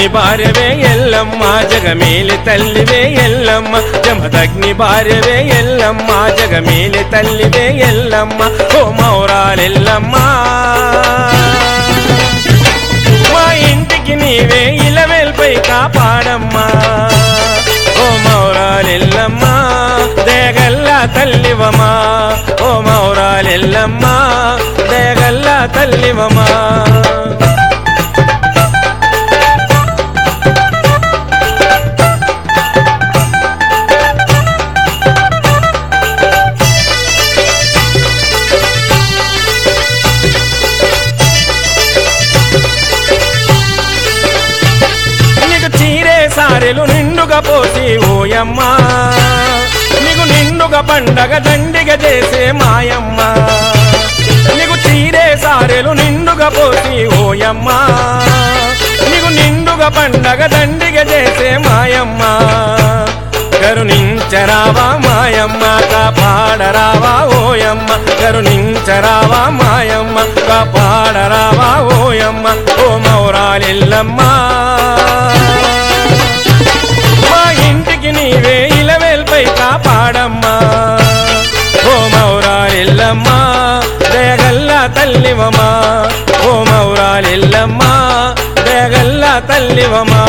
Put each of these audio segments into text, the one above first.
జమదగ్ని భార్యవే ఎల్లమ్మ జగమేలి తల్లివే ఎల్లమ్మ జమదగ్ని భార్యవే ఎల్లమ్మ జగమేలి తల్లివే ఎల్లమ్మ ఓ మౌరాలెల్లమ్మ మా ఇంటికి నీవే ఇలవేల్పై కాపాడమ్మా ఓ మౌరాలెల్లమ్మ దయగల్లా తల్లివమా ఓ మౌరాలెల్లమ్మ దయగల్లా తల్లివమా సారెలు నిండుగా పోసి ఓయమ్మ నీకు నిండుగా పండగ దండిగా చేసే మాయమ్మ నీకు చీరే సారెలు నిండుగా పోసి ఓయమ్మ నీకు నిండుగా పండగ దండిగా చేసే మాయమ్మ కరుణించరావా మాయమ్మ కాపాడరావా ఓయమ్మ కరుణించరావా మాయమ్మ కాపాడరావా ఓయమ్మ ఓ మౌరాలెల్లమ్మ నీవే ఇలవేల్పై కాపాడమ్మా ఓ మౌరాలెల్లమ్మ దయగల్లా తల్లివమా ఓ మౌరాలెల్లమ్మ దయగల్లా తల్లివమా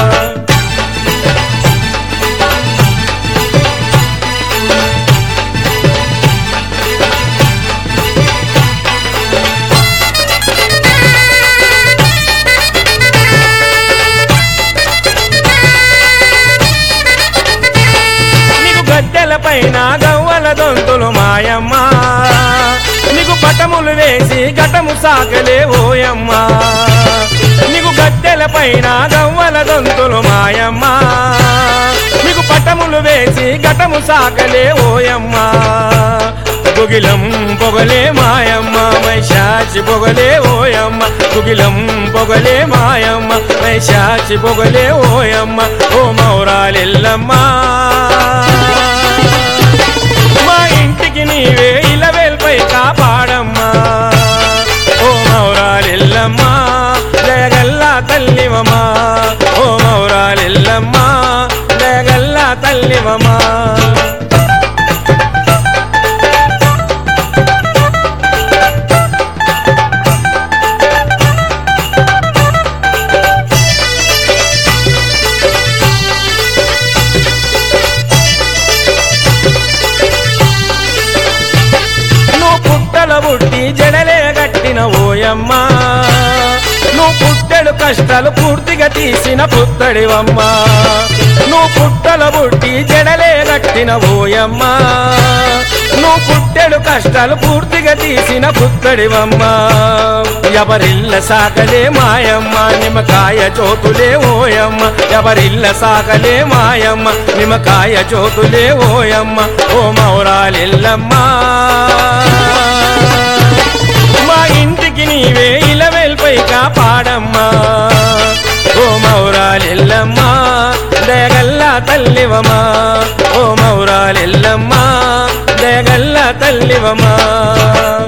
పైన గవ్వల దొంతులు మాయమ్మ నీకు పటములు వేసి ఘటము సాకలే ఓయమ్మ నీకు గద్దెల పైన గవ్వల దొంతులు మాయమ్మ నీకు పటములు వేసి ఘటము సాకలే ఓయమ్మ గుగిలం పొగలే మాయమ్మ మైషాచి పొగలే ఓయమ్మ గుగిలం పొగలే మాయమ్మ మైషాచి పొగలే ఓయమ్మ ఓ మౌరాలెల్లమ్మ నీవే ఇలవేల్పై కాపాడమ్మా ఓ మౌరాలెల్లమ్మ దయగల్లా తల్లివమా ఓ మౌరాలెల్లమ్మ దయగల్లా తల్లివమా పుట్టి జడలే గట్టిన ఓయమ్మ నువ్వు పుట్టెడు కష్టాలు పూర్తిగా తీసిన పుత్తడివమ్మ నువ్వు పుట్టల పుట్టి జడలే గట్టిన ఓయమ్మ నువ్వు పుట్టెడు కష్టాలు పూర్తిగా తీసిన పుత్తడివమ్మ ఎవరిల్ల సాకలే మాయమ్మ నిమ్మకాయ చోతులే ఓయమ్మ ఎవరిల్ల సాకలే మాయమ్మ నిమ్మకాయ చోతులే ఓయమ్మ ఓ మౌరాలెల్లమ్మ మా ఇంటికి నీవే ఇలవేల్పై కాపాడమ్మా ఓ మౌరాలెల్లమ్మ దయగల్లా తల్లివమా ఓ మౌరాలెల్లమ్మ దయగల్లా తల్లివమా